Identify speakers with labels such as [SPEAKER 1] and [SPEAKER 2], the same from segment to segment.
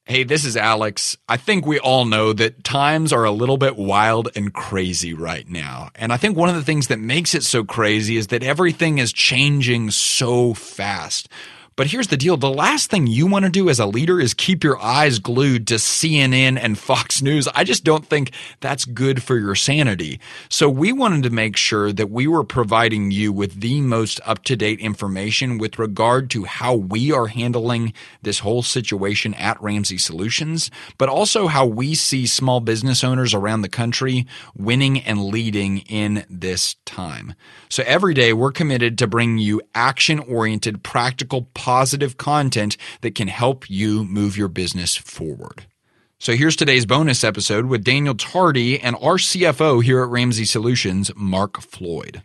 [SPEAKER 1] Hey, this is Alex. I think we all know that times are a little bit wild and crazy right now. And I think one of the things that makes it so crazy is that everything is changing so fast. But here's the deal. The last thing you want to do as a leader is keep your eyes glued to CNN and Fox News. I just don't think that's good for your sanity. So we wanted to make sure that we were providing you with the most up-to-date information with regard to how we are handling this whole situation at Ramsey Solutions, but also how we see small business owners around the country winning and leading in this time. So every day we're committed to bringing you action-oriented, practical, positive content that can help you move your business forward. So here's today's bonus episode with Daniel Tardy and our CFO here at Ramsey Solutions, Mark Floyd.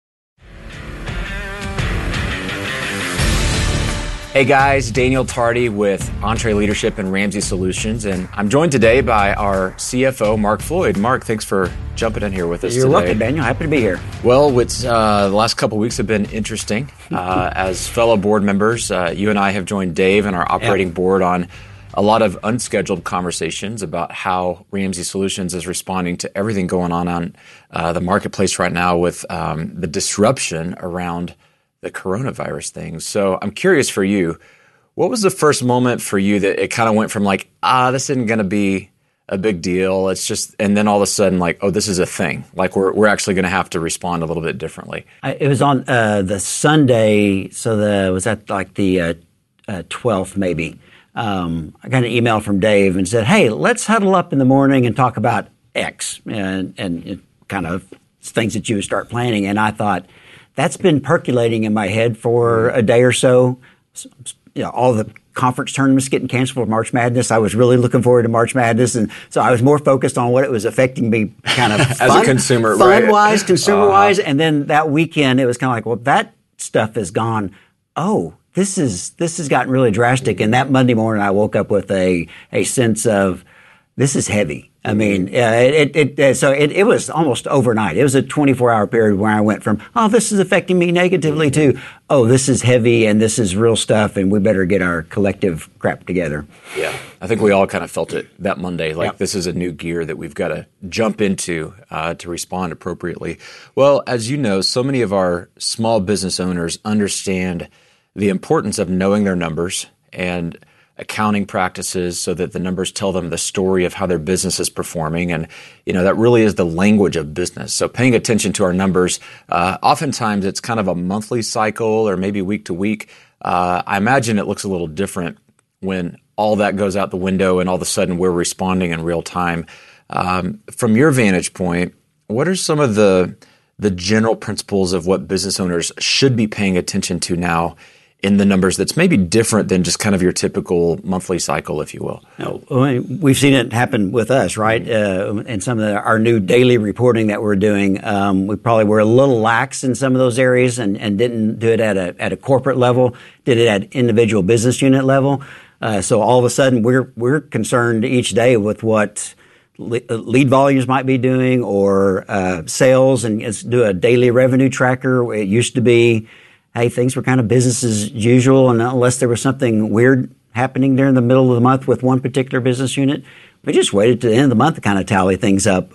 [SPEAKER 2] Hey guys, Daniel Tardy with EntreLeadership and Ramsey Solutions, and I'm joined today by our CFO, Mark Floyd. Mark, thanks for jumping in here with us today.
[SPEAKER 3] You're welcome, Daniel. Happy to be here.
[SPEAKER 2] Well, the last couple of weeks have been interesting. As fellow board members, you and I have joined Dave and our operating board on a lot of unscheduled conversations about how Ramsey Solutions is responding to everything going on the marketplace right now with the disruption around the coronavirus thing. So I'm curious for you, what was the first moment for you that it kind of went from like, this isn't going to be a big deal. It's just, and then all of a sudden like, oh, this is a thing. Like we're actually going to have to respond a little bit differently.
[SPEAKER 3] It was on the Sunday. So was that like the 12th maybe? I got an email from Dave and said, hey, let's huddle up in the morning and talk about X and kind of things that you would start planning. And I thought, that's been percolating in my head for a day or so. You know, all the conference tournaments getting canceled for March Madness. I was really looking forward to March Madness, and so I was more focused on what it was affecting me, kind of
[SPEAKER 2] as a consumer,
[SPEAKER 3] fun-wise, consumer-wise. And then that weekend, it was kind of like, well, that stuff is gone. Oh, this has gotten really drastic. And that Monday morning, I woke up with a sense of this is heavy. I mean, it was almost overnight. It was a 24-hour period where I went from, oh, this is affecting me negatively to, oh, this is heavy and this is real stuff and we better get our collective crap together.
[SPEAKER 2] Yeah, I think we all kind of felt it that Monday, like This is a new gear that we've got to jump into to respond appropriately. Well, as you know, so many of our small business owners understand the importance of knowing their numbers and accounting practices so that the numbers tell them the story of how their business is performing. And, that really is the language of business. So paying attention to our numbers, oftentimes it's kind of a monthly cycle or maybe week to week. I imagine it looks a little different when all that goes out the window and all of a sudden we're responding in real time. From your vantage point, what are some of the general principles of what business owners should be paying attention to now in the numbers that's maybe different than just kind of your typical monthly cycle, if you will?
[SPEAKER 3] No, we've seen it happen with us, right? And some of our new daily reporting that we're doing, we probably were a little lax in some of those areas and didn't do it at a corporate level, did it at individual business unit level. So all of a sudden we're concerned each day with what lead volumes might be doing or sales, and do a daily revenue tracker. It used to be, hey, things were kind of business as usual, and unless there was something weird happening during the middle of the month with one particular business unit, we just waited to the end of the month to kind of tally things up.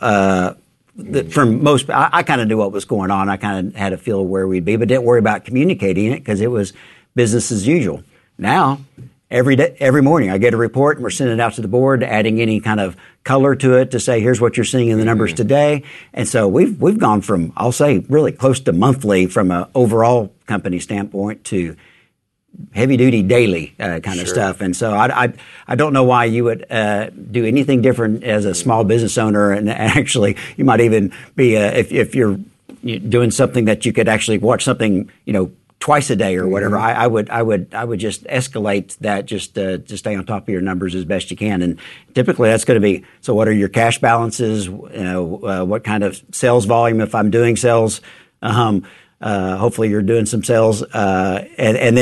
[SPEAKER 3] From most, I kind of knew what was going on. I kind of had a feel where we'd be, but didn't worry about communicating it because it was business as usual. Now, every morning I get a report and we're sending it out to the board, adding any kind of color to it to say, here's what you're seeing in the numbers today. And so we've gone from, I'll say, really close to monthly from an overall company standpoint to heavy duty daily kind of stuff. And so I don't know why you would do anything different as a small business owner. And actually you might even be, if you're doing something that you could actually watch something, twice a day or whatever, I would just escalate that just to stay on top of your numbers as best you can. And typically that's going to be, so what are your cash balances? What kind of sales volume if I'm doing sales? Hopefully you're doing some sales. And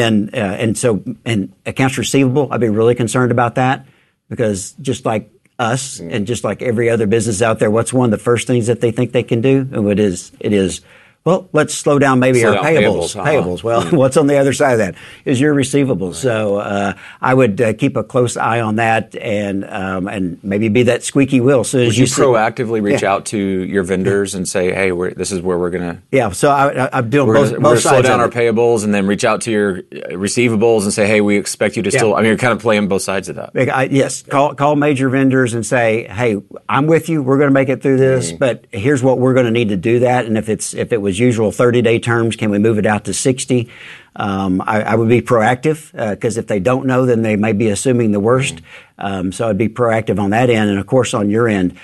[SPEAKER 3] accounts receivable, I'd be really concerned about that because just like us and just like every other business out there, what's one of the first things that they think they can do? And it is Well, let's slow down maybe our payables. Payables. Well, what's on the other side of that is your receivables. Right. So I would keep a close eye on that and maybe be that squeaky wheel. So
[SPEAKER 2] would you proactively reach out to your vendors and say, hey, this is where we're going to...
[SPEAKER 3] Yeah, so I'm doing both sides. We're
[SPEAKER 2] going to slow down our payables and then reach out to your receivables and say, hey, we expect you to still... I mean, you're kind of playing both sides of that.
[SPEAKER 3] Yes, call major vendors and say, hey, I'm with you. We're going to make it through this, but here's what we're going to need to do that. And if it was usual 30-day terms, can we move it out to 60? I would be proactive because if they don't know, then they may be assuming the worst. So I'd be proactive on that end, and of course on your end,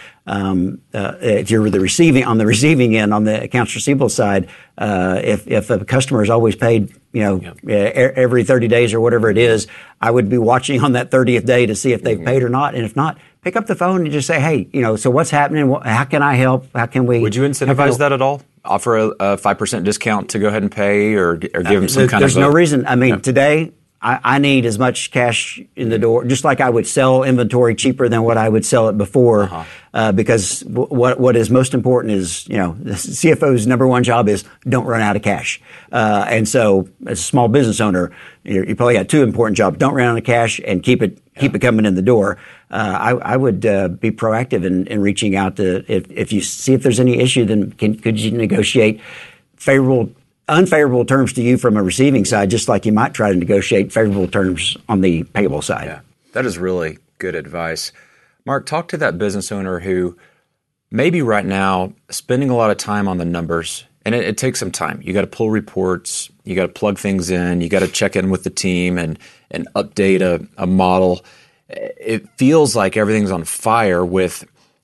[SPEAKER 3] if you're on the receiving end on the accounts receivable side, if a customer is always paid, every 30 days or whatever it is, I would be watching on that 30th day to see if they've paid or not, and if not, pick up the phone and just say, hey, so what's happening? How can I help? How can we?
[SPEAKER 2] Would you incentivize that at all? Offer a 5% discount to go ahead and pay, or give them some kind of...
[SPEAKER 3] There's no reason. I mean, today I need as much cash in the door, just like I would sell inventory cheaper than what I would sell it before, because what is most important is, the CFO's number one job is don't run out of cash. And so as a small business owner, you probably got two important jobs. Don't run out of cash and keep it coming in the door. I would be proactive in reaching out to, if you see if there's any issue, then could you negotiate unfavorable terms to you from a receiving side, just like you might try to negotiate favorable terms on the payable side.
[SPEAKER 2] Yeah, that is really good advice. Mark, talk to that business owner who maybe right now spending a lot of time on the numbers, and it takes some time. You got to pull reports, you got to plug things in, you got to check in with the team and update a model. It feels like everything's on fire with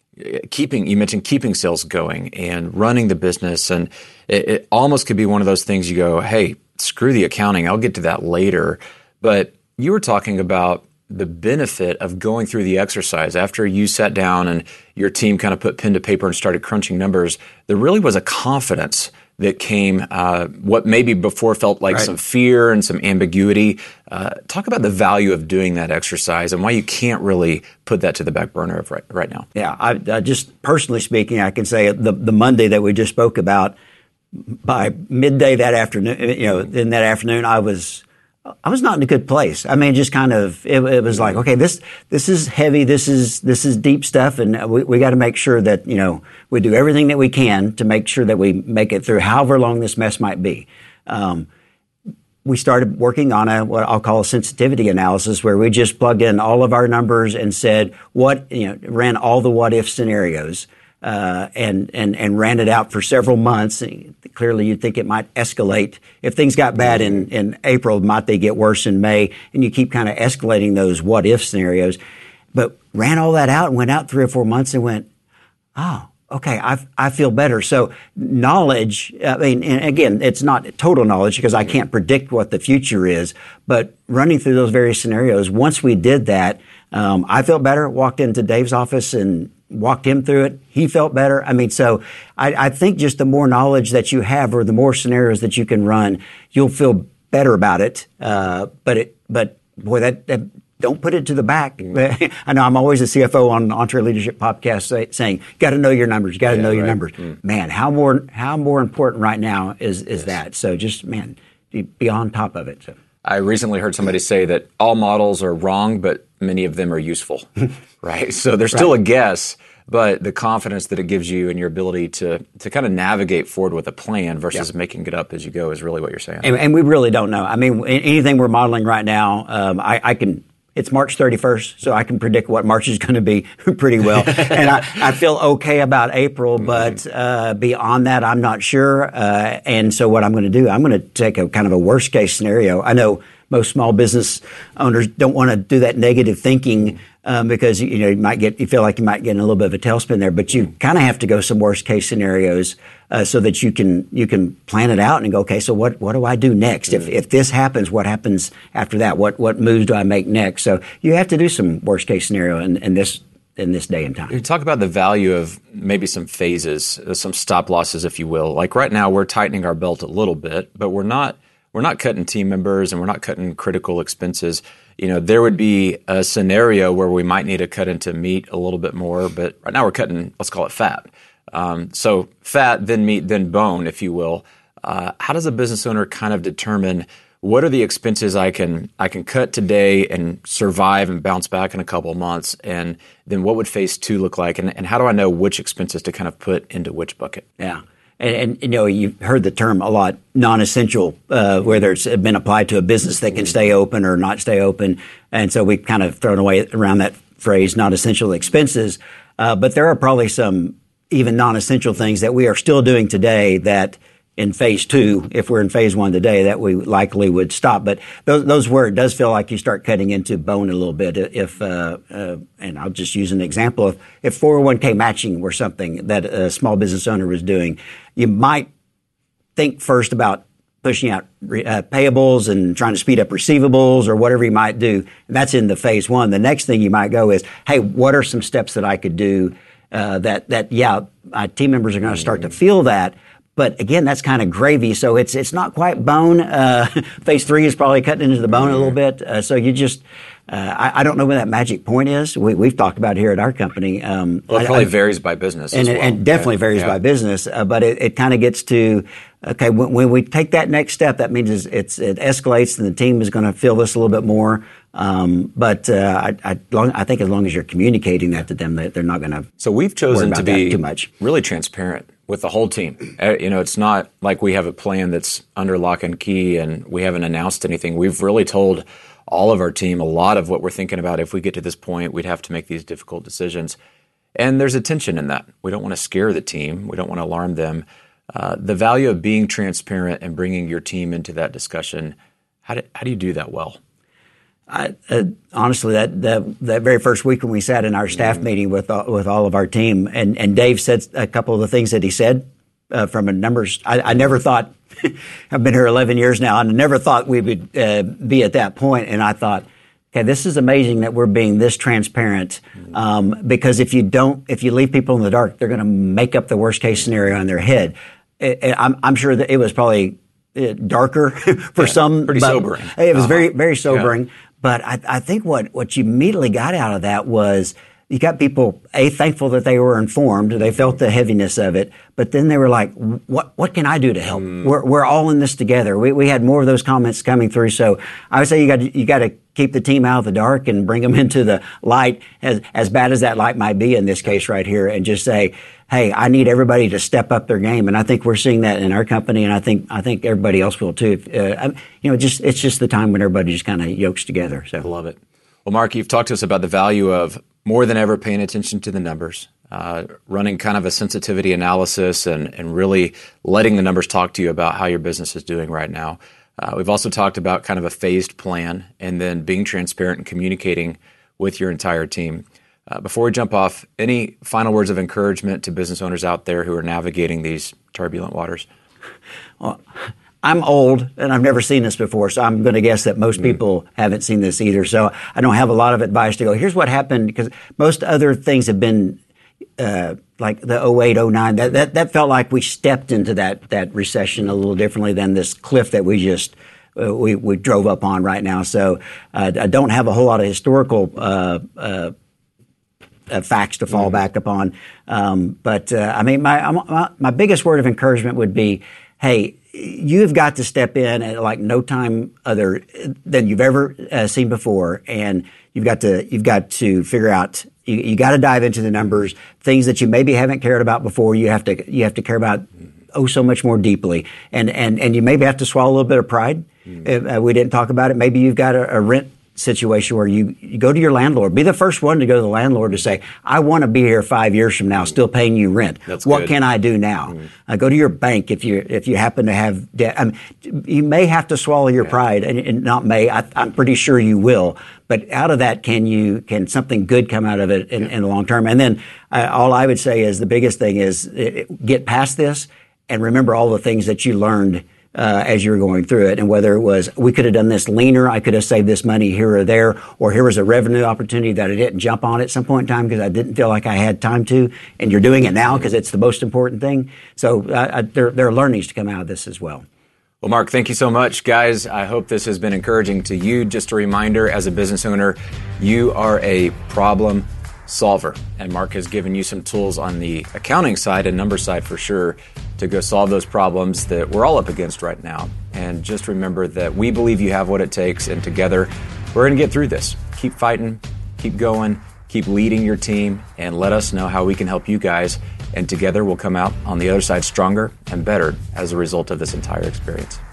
[SPEAKER 2] you mentioned keeping sales going and running the business, and it almost could be one of those things you go, hey, screw the accounting, I'll get to that later. But you were talking about the benefit of going through the exercise after you sat down and your team kind of put pen to paper and started crunching numbers. There really was a confidence that came, what maybe before felt like some fear and some ambiguity. Talk about the value of doing that exercise and why you can't really put that to the back burner of right now.
[SPEAKER 3] Yeah, I just personally speaking, I can say the Monday that we just spoke about, by midday that afternoon, in that afternoon, I was not in a good place. I mean, just kind of, it was like, okay, this is heavy. This is deep stuff. And we got to make sure that, we do everything that we can to make sure that we make it through however long this mess might be. We started working on what I'll call a sensitivity analysis, where we just plugged in all of our numbers and said ran all the what if scenarios. And ran it out for several months. Clearly, you'd think it might escalate. If things got bad in April, might they get worse in May? And you keep kind of escalating those what-if scenarios. But ran all that out and went out 3 or 4 months and went, oh, okay, I feel better. So knowledge, and again, it's not total knowledge because I can't predict what the future is. But running through those various scenarios, once we did that, I felt better, walked into Dave's office and walked him through it. He felt better. I mean, so I think just the more knowledge that you have or the more scenarios that you can run, you'll feel better about it. But boy, that don't put it to the back. I know I'm always a CFO on EntreLeadership podcast saying, got to know your numbers, got to know your numbers. Man, how more important right now is that? So just, be on top of it. So.
[SPEAKER 2] I recently heard somebody say that all models are wrong, but many of them are useful, right? So there's still a guess, but the confidence that it gives you and your ability to kind of navigate forward with a plan versus making it up as you go is really what you're saying.
[SPEAKER 3] And we really don't know. I mean, anything we're modeling right now, it's March 31st, so I can predict what March is going to be pretty well. And I feel okay about April, but beyond that, I'm not sure. And so what I'm going to do, I'm going to take a kind of a worst case scenario. I know most small business owners don't want to do that negative thinking because you feel like you might get in a little bit of a tailspin there, but you kind of have to go some worst case scenarios so that you can plan it out and go, okay, so what do I do next? If this happens, what happens after that? What moves do I make next? So you have to do some worst case scenario in this day and time.
[SPEAKER 2] You talk about the value of maybe some phases, some stop losses, if you will. Like right now, we're tightening our belt a little bit, but we're not cutting team members and we're not cutting critical expenses. There would be a scenario where we might need to cut into meat a little bit more, but right now we're cutting, let's call it fat. So fat, then meat, then bone, if you will. How does a business owner kind of determine what are the expenses I can cut today and survive and bounce back in a couple of months? And then what would phase 2 look like? And how do I know which expenses to kind of put into which bucket?
[SPEAKER 3] Yeah. And you've heard the term a lot, non-essential, whether it's been applied to a business that can stay open or not stay open. And so we've kind of thrown away around that phrase, non-essential expenses. But there are probably some even non-essential things that we are still doing today that in phase 2, if we're in phase 1 today, that we likely would stop. But those where it does feel like you start cutting into bone a little bit. And I'll just use an example of if 401k matching were something that a small business owner was doing, you might think first about pushing out payables and trying to speed up receivables or whatever you might do. And that's in the phase 1. The next thing you might go is, hey, what are some steps that I could do my team members are going to start to feel that. But again, that's kind of gravy, so it's not quite bone. Phase 3 is probably cutting into the bone a little bit. So you just, I don't know where that magic point is. We've talked about it here at our company.
[SPEAKER 2] Well, it probably varies by business as well.
[SPEAKER 3] And definitely varies by business. But it kind of gets to, okay, when we take that next step, that means it escalates and the team is going to feel this a little bit more. But I think as long as you're communicating that to them, that they're not going to.
[SPEAKER 2] So we've chosen to be
[SPEAKER 3] too much.
[SPEAKER 2] Really transparent with the whole team. It's not like we have a plan that's under lock and key and we haven't announced anything. We've really told all of our team a lot of what we're thinking about. If we get to this point, we'd have to make these difficult decisions. And there's a tension in that. We don't want to scare the team. We don't want to alarm them. The value of being transparent and bringing your team into that discussion, how do you do that well?
[SPEAKER 3] Honestly, that very first week when we sat in our staff meeting with all of our team, and Dave said a couple of the things that he said from a numbers. I never thought. I've been here 11 years now, and I never thought we would be at that point. And I thought, okay, this is amazing that we're being this transparent. Because if you leave people in the dark, they're going to make up the worst case scenario in their head. I'm sure that it was probably darker for some.
[SPEAKER 2] Pretty sobering.
[SPEAKER 3] It was very, very sobering. Yeah. But I think what you immediately got out of that was you got people, thankful that they were informed. They felt the heaviness of it. But then they were like, what can I do to help? We're all in this together. We had more of those comments coming through. So I would say you got to keep the team out of the dark and bring them into the light, as bad as that light might be in this case right here, and just say, hey, I need everybody to step up their game. And I think we're seeing that in our company, and I think everybody else will too. It's just the time when everybody just kind of yokes together. So I
[SPEAKER 2] love it. Well, Mark, you've talked to us about the value of more than ever paying attention to the numbers, running kind of a sensitivity analysis and really letting the numbers talk to you about how your business is doing right now. We've also talked about kind of a phased plan and then being transparent and communicating with your entire team. Before we jump off, any final words of encouragement to business owners out there who are navigating these turbulent waters?
[SPEAKER 3] Well, I'm old and I've never seen this before, so I'm going to guess that most people haven't seen this either. So I don't have a lot of advice to go, here's what happened, because most other things have been like the 08, 09. That felt like we stepped into that recession a little differently than this cliff that we just we drove up on right now. So I don't have a whole lot of historical facts to fall back upon. But I mean, my biggest word of encouragement would be, hey, you've got to step in at like no time other than you've ever seen before, and you've got to figure out. You got to dive into the numbers, things that you maybe haven't cared about before. You have to care about so much more deeply, and you maybe have to swallow a little bit of pride. We didn't talk about it. Maybe you've got a rent situation where you go to your landlord. Be the first one to go to the landlord to say, I want to be here 5 years from now, still paying you rent. What can I do now? Go to your bank if you happen to have debt. I mean, you may have to swallow your pride, and not may. I'm pretty sure you will. But out of that, can something good come out of it in the long term? And then all I would say is the biggest thing is get past this and remember all the things that you learned as you're going through it. And whether it was, we could have done this leaner, I could have saved this money here or there, or here was a revenue opportunity that I didn't jump on at some point in time because I didn't feel like I had time to, and you're doing it now because it's the most important thing. So there are learnings to come out of this as well.
[SPEAKER 2] Well, Mark, thank you so much. Guys, I hope this has been encouraging to you. Just a reminder, as a business owner, you are a problem solver. And Mark has given you some tools on the accounting side and number side for sure to go solve those problems that we're all up against right now. And just remember that we believe you have what it takes, and together we're going to get through this. Keep fighting, keep going, keep leading your team, and let us know how we can help you guys. And together we'll come out on the other side stronger and better as a result of this entire experience.